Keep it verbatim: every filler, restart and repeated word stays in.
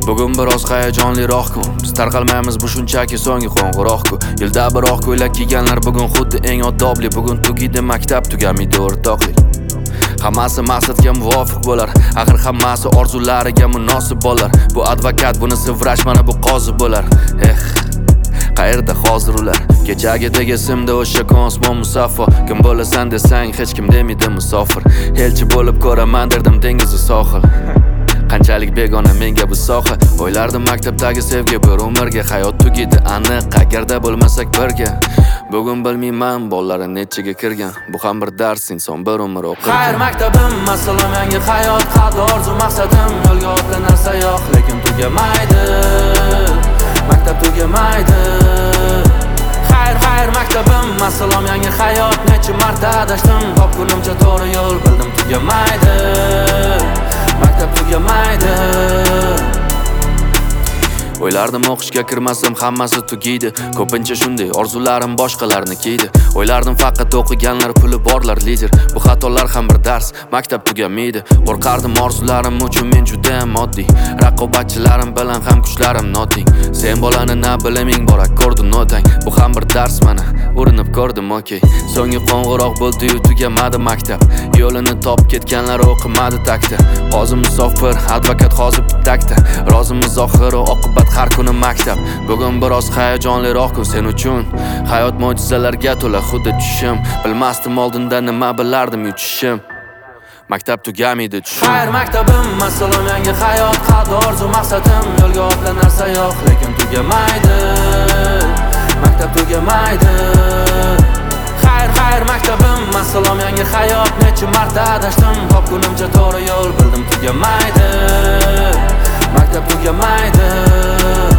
Bugun biroz hayajonliroq-ku. Biz tarqalmaymiz bu shunchaki so'nggi qo'ng'iroq-ku. Yilda biroq ko'ylak kiyganlar bugun xuddi eng oddobli. Bugun tugaydi maktab, tugamaydi o'rtoqlik. Hammasi maqsadga muvofiq bo'lar. Axir hammasi orzulariga munosib bo'lar. Bu advokat, bunisi vrach, mana bu qozi bo'lar. Eh, qayerda hozir ular? Kechagidagi simda o'sha kosmon musaffo. Kim bo'lasan desang hech kim demaydi musofir. Elchi bo'lib ko'raman derdim dengizni sohil. Qanchalik begona menga bu soha. O'ylardim maktabdagi sevgi bir umrga. Hayot tugaydi aniq agarda bo'lmasak birga. Bugun bilmayman bolalar nechiga kirgan. Bu ham bir dars, inson bir umr o'qirgan. Xayr maktabim, assalom yangi hayot. Qalbda orzu maqsadim, yo'lga otlanar sayoq, lekin tugamaydi. Maktab tugamaydi. Xayr xayr maktabim, assalom yangi hayot. Necha marta adashdim, topgunimcha to'g'ri yo'l bildim, tugamaydi. Maktab tugamaydi. O'ylardim o'qishga kirmasam hammasi tugaydi. Ko'pincha shunday orzularim boshqalarnikiydi. O'ylardim faqat o'qiganlar puli borlar lider. Bu xatolar ham bir dars, maktab tugamaydi. Qo'rqardim orzularim uchun men juda ham oddiy. Raqobatchilarim bilan ham kuchlarim noting. Sen bolani na biliming bor, akkordi notang. Bu ham bir dars mana, urinib ko'rdim, okey. So'nggi qo'ng'iroq bo'ldi-yu tugamadi maktab. Yo'lini topib ketganlar o'qimadi takta. Qozi musofir, advokat hozir takta. Rozimiz oxiri oqibat har kuni maktab. Bugun biroz hayajonliroq-ku sen uchun. Hayot mo'jizalarga to'la xuddi tushim. Bilmasdim oldinda nima bilardim yutishim. Maktab tugamaydi tushim. Xayr maktabim, assalom yangi hayot. Qalbda orzu maqsadim, yo'lga otlanar sayoq, lekin tugamaydi. Maktab tugamaydi. Xayr xayr maktabim, assalom yangi hayot. Necha marta adashdim, topgunimcha to'g'ri yo'l bildim, tugamaydi. Maktab tugamaydi.